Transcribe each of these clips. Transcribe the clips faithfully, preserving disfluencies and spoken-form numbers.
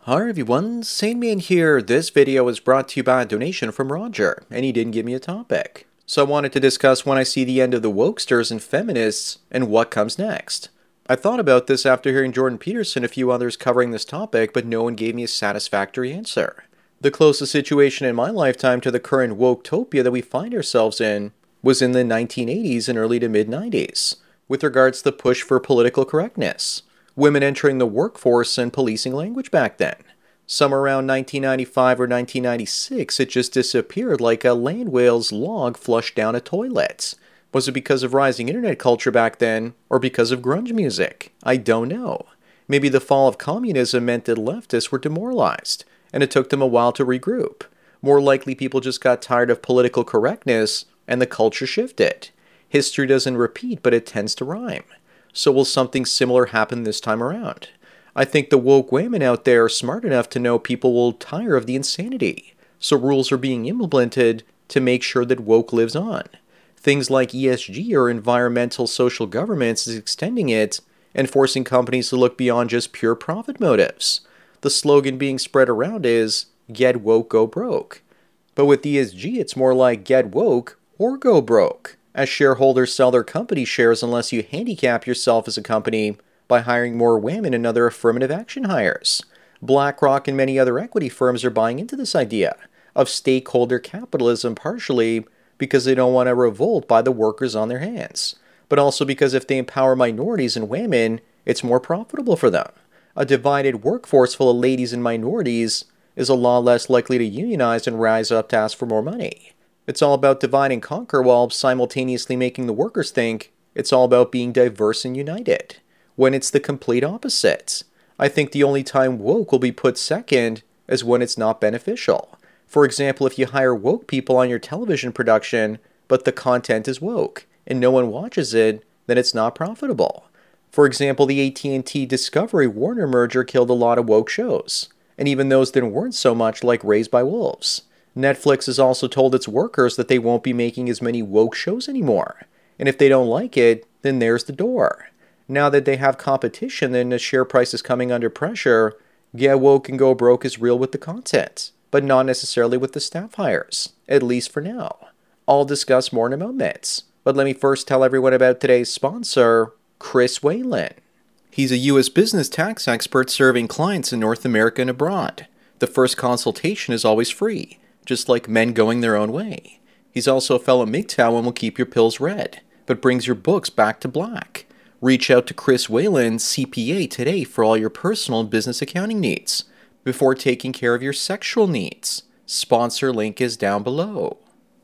Hi everyone, Sane Man here. This video was brought to you by a donation from Roger, and he didn't give me a topic. So I wanted to discuss when I see the end of the wokesters and feminists, and what comes next. I thought about this after hearing Jordan Peterson and a few others covering this topic, but no one gave me a satisfactory answer. The closest situation in my lifetime to the current woketopia that we find ourselves in was in the nineteen eighties and early to mid nineties, with regards to the push for political correctness. Women entering the workforce and policing language back then. Somewhere around nineteen ninety-five or nineteen ninety-six, it just disappeared like a land whale's log flushed down a toilet. Was it because of rising internet culture back then, or because of grunge music? I don't know. Maybe the fall of communism meant that leftists were demoralized, and it took them a while to regroup. More likely people just got tired of political correctness, and the culture shifted. History doesn't repeat, but it tends to rhyme. So will something similar happen this time around? I think the woke women out there are smart enough to know people will tire of the insanity. So rules are being implemented to make sure that woke lives on. Things like E S G or environmental social governance is extending it and forcing companies to look beyond just pure profit motives. The slogan being spread around is, get woke, go broke. But with E S G, it's more like get woke or go broke, as shareholders sell their company shares unless you handicap yourself as a company by hiring more women and other affirmative action hires. BlackRock and many other equity firms are buying into this idea of stakeholder capitalism, partially because they don't want to revolt by the workers on their hands, but also because if they empower minorities and women, it's more profitable for them. A divided workforce full of ladies and minorities is a lot less likely to unionize and rise up to ask for more money. It's all about divide and conquer while simultaneously making the workers think it's all about being diverse and united, when it's the complete opposite. I think the only time woke will be put second is when it's not beneficial. For example, if you hire woke people on your television production, but the content is woke, and no one watches it, then it's not profitable. For example, the A T and T Discovery Warner merger killed a lot of woke shows, and even those that weren't so much, like Raised by Wolves. Netflix has also told its workers that they won't be making as many woke shows anymore. And if they don't like it, then there's the door. Now that they have competition and the share price is coming under pressure, get woke and go broke is real with the content, but not necessarily with the staff hires, at least for now. I'll discuss more in a moment, but let me first tell everyone about today's sponsor, Chris Whalen. He's a U S business tax expert serving clients in North America and abroad. The first consultation is always free, just like men going their own way. He's also a fellow M G T O W and will keep your pills red, but brings your books back to black. Reach out to Chris Whalen, C P A, today for all your personal and business accounting needs, before taking care of your sexual needs. Sponsor link is down below.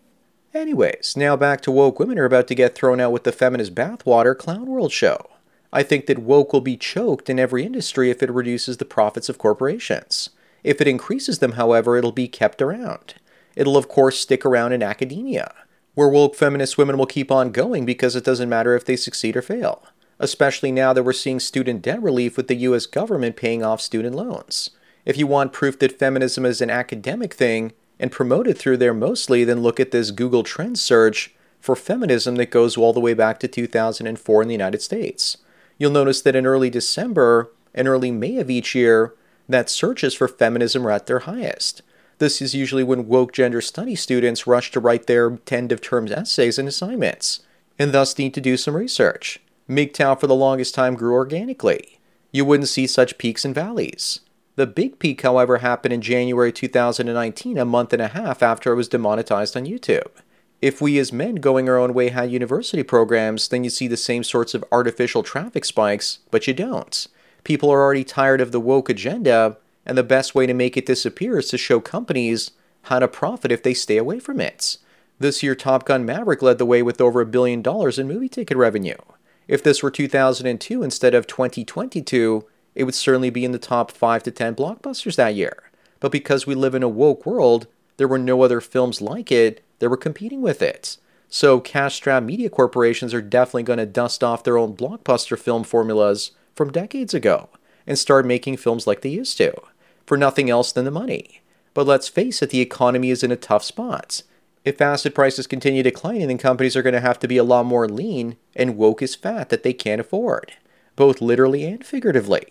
Anyways, now back to woke women are about to get thrown out with the feminist bathwater Clown World show. I think that woke will be choked in every industry if it reduces the profits of corporations. If it increases them, however, it'll be kept around. It'll of course stick around in academia, where woke feminist women will keep on going because it doesn't matter if they succeed or fail. Especially now that we're seeing student debt relief with the U S government paying off student loans. If you want proof that feminism is an academic thing and promoted through there mostly, then look at this Google Trends search for feminism that goes all the way back to two thousand four in the United States. You'll notice that in early December and early May of each year, that searches for feminism are at their highest. This is usually when woke gender study students rush to write their end of term essays and assignments, and thus need to do some research. M G T O W for the longest time grew organically. You wouldn't see such peaks and valleys. The big peak, however, happened in January two thousand nineteen, a month and a half after it was demonetized on YouTube. If we as men going our own way had university programs, then you see the same sorts of artificial traffic spikes, but you don't. People are already tired of the woke agenda, and the best way to make it disappear is to show companies how to profit if they stay away from it. This year, Top Gun Maverick led the way with over a billion dollars in movie ticket revenue. If this were two thousand two instead of twenty twenty-two, it would certainly be in the top five to ten blockbusters that year. But because we live in a woke world, there were no other films like it that were competing with it. So cash-strapped media corporations are definitely going to dust off their own blockbuster film formulas from decades ago and start making films like they used to, for nothing else than the money. But let's face it, the economy is in a tough spot. If asset prices continue declining, then companies are going to have to be a lot more lean and woke as fat that they can't afford, both literally and figuratively.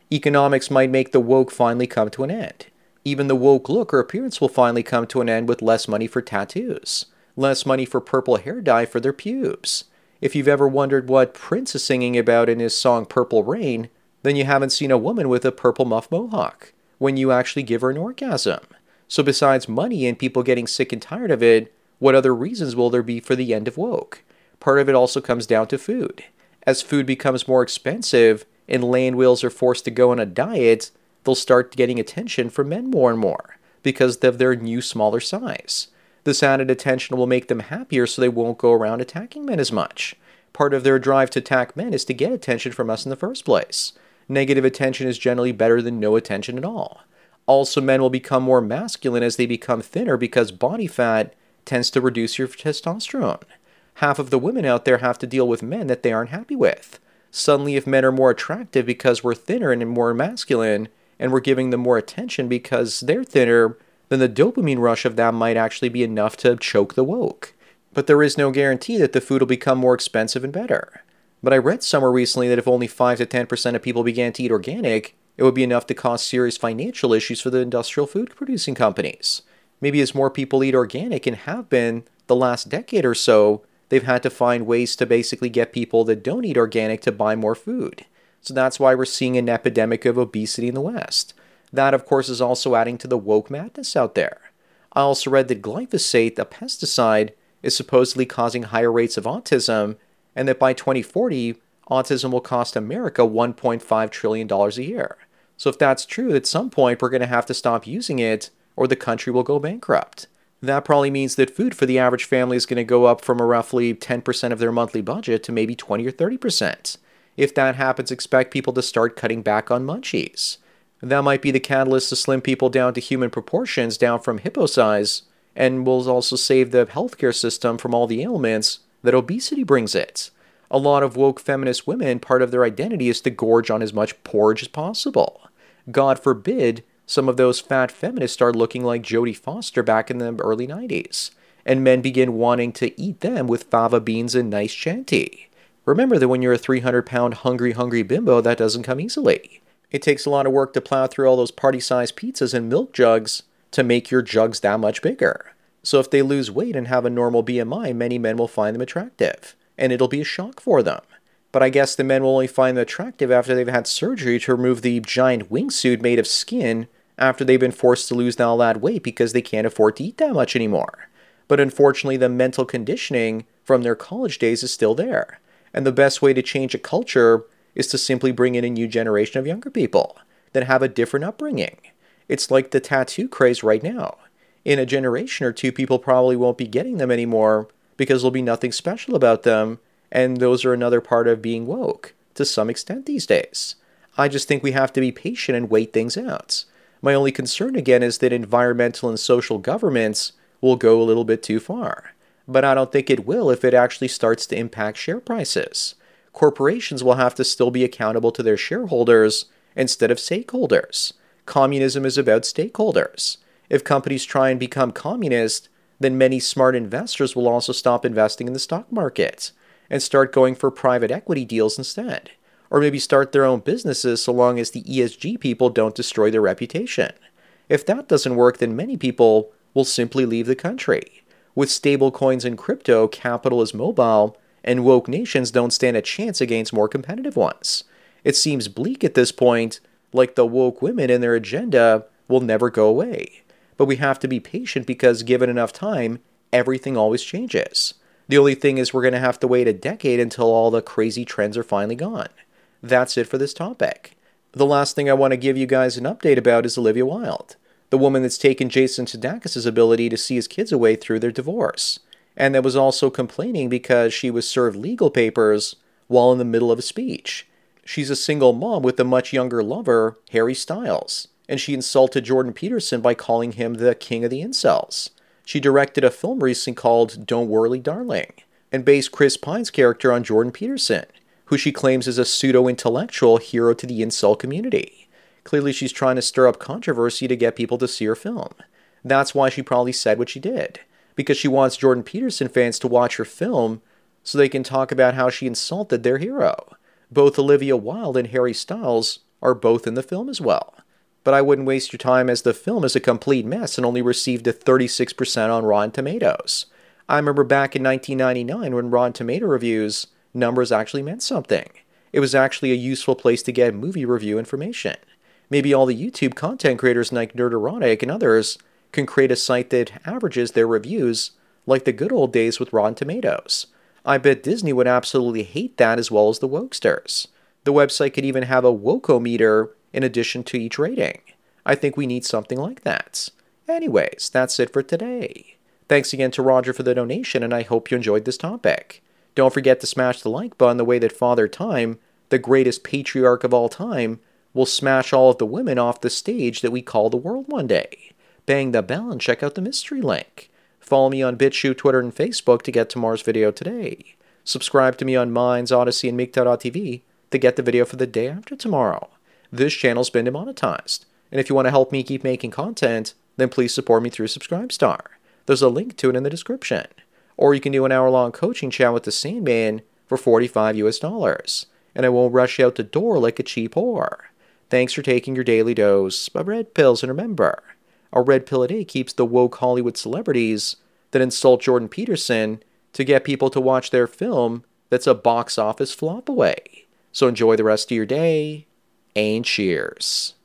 Economics might make the woke finally come to an end. Even the woke look or appearance will finally come to an end with less money for tattoos, less money for purple hair dye for their pubes. If you've ever wondered what Prince is singing about in his song Purple Rain, then you haven't seen a woman with a purple muff mohawk when you actually give her an orgasm. So besides money and people getting sick and tired of it, what other reasons will there be for the end of woke? Part of it also comes down to food. As food becomes more expensive and land whales are forced to go on a diet, they'll start getting attention from men more and more because of their new smaller size. This added attention will make them happier so they won't go around attacking men as much. Part of their drive to attack men is to get attention from us in the first place. Negative attention is generally better than no attention at all. Also, men will become more masculine as they become thinner because body fat tends to reduce your testosterone. Half of the women out there have to deal with men that they aren't happy with. Suddenly, if men are more attractive because we're thinner and more masculine, and we're giving them more attention because they're thinner, then the dopamine rush of that might actually be enough to choke the woke. But there is no guarantee that the food will become more expensive and better. But I read somewhere recently that if only five to ten percent of people began to eat organic, it would be enough to cause serious financial issues for the industrial food producing companies. Maybe as more people eat organic and have been the last decade or so, they've had to find ways to basically get people that don't eat organic to buy more food. So that's why we're seeing an epidemic of obesity in the West. That, of course, is also adding to the woke madness out there. I also read that glyphosate, a pesticide, is supposedly causing higher rates of autism, and that by twenty forty, autism will cost America one point five trillion dollars a year. So if that's true, at some point we're going to have to stop using it, or the country will go bankrupt. That probably means that food for the average family is going to go up from a roughly ten percent of their monthly budget to maybe twenty or thirty percent. If that happens, expect people to start cutting back on munchies. That might be the catalyst to slim people down to human proportions, down from hippo size, and will also save the healthcare system from all the ailments that obesity brings it. A lot of woke feminist women, part of their identity is to gorge on as much porridge as possible. God forbid some of those fat feminists start looking like Jodie Foster back in the early nineties, and men begin wanting to eat them with fava beans and nice chanty. Remember that when you're a three hundred pound hungry, hungry bimbo, that doesn't come easily. It takes a lot of work to plow through all those party-sized pizzas and milk jugs to make your jugs that much bigger. So if they lose weight and have a normal B M I, many men will find them attractive, and it'll be a shock for them. But I guess the men will only find them attractive after they've had surgery to remove the giant wingsuit made of skin after they've been forced to lose all that weight because they can't afford to eat that much anymore. But unfortunately, the mental conditioning from their college days is still there. And the best way to change a culture is to simply bring in a new generation of younger people that have a different upbringing. It's like the tattoo craze right now. In a generation or two, people probably won't be getting them anymore because there'll be nothing special about them, and those are another part of being woke, to some extent these days. I just think we have to be patient and wait things out. My only concern again is that environmental and social governments will go a little bit too far. But I don't think it will if it actually starts to impact share prices. Corporations will have to still be accountable to their shareholders instead of stakeholders. Communism is about stakeholders. If companies try and become communist, then many smart investors will also stop investing in the stock market and start going for private equity deals instead. Or maybe start their own businesses so long as the E S G people don't destroy their reputation. If that doesn't work, then many people will simply leave the country. With stable coins and crypto, capital is mobile, and woke nations don't stand a chance against more competitive ones. It seems bleak at this point, like the woke women and their agenda will never go away. But we have to be patient because given enough time, everything always changes. The only thing is we're going to have to wait a decade until all the crazy trends are finally gone. That's it for this topic. The last thing I want to give you guys an update about is Olivia Wilde, the woman that's taken Jason Sudeikis' ability to see his kids away through their divorce, and that was also complaining because she was served legal papers while in the middle of a speech. She's a single mom with a much younger lover, Harry Styles, and she insulted Jordan Peterson by calling him the king of the incels. She directed a film recently called Don't Worry Darling, and based Chris Pine's character on Jordan Peterson, who she claims is a pseudo-intellectual hero to the incel community. Clearly she's trying to stir up controversy to get people to see her film. That's why she probably said what she did, because she wants Jordan Peterson fans to watch her film so they can talk about how she insulted their hero. Both Olivia Wilde and Harry Styles are both in the film as well. But I wouldn't waste your time as the film is a complete mess and only received a thirty-six percent on Rotten Tomatoes. I remember back in nineteen ninety-nine when Rotten Tomato reviews numbers actually meant something. It was actually a useful place to get movie review information. Maybe all the YouTube content creators like Nerderotic and others can create a site that averages their reviews like the good old days with Rotten Tomatoes. I bet Disney would absolutely hate that as well as the Wokesters. The website could even have a Wokometer in addition to each rating. I think we need something like that. Anyways, that's it for today. Thanks again to Roger for the donation, and I hope you enjoyed this topic. Don't forget to smash the like button the way that Father Time, the greatest patriarch of all time, will smash all of the women off the stage that we call the world one day. Bang the bell and check out the mystery link. Follow me on BitChute, Twitter, and Facebook to get tomorrow's video today. Subscribe to me on Minds, Odyssey, and MGTOW dot T V to get the video for the day after tomorrow. This channel's been demonetized, and if you want to help me keep making content, then please support me through Subscribestar. There's a link to it in the description. Or you can do an hour-long coaching chat with the Sandman for forty-five U S dollars, and I won't rush you out the door like a cheap whore. Thanks for taking your daily dose of red pills, and remember, a red pill a day keeps the woke Hollywood celebrities that insult Jordan Peterson to get people to watch their film that's a box office flop away. So enjoy the rest of your day, and cheers.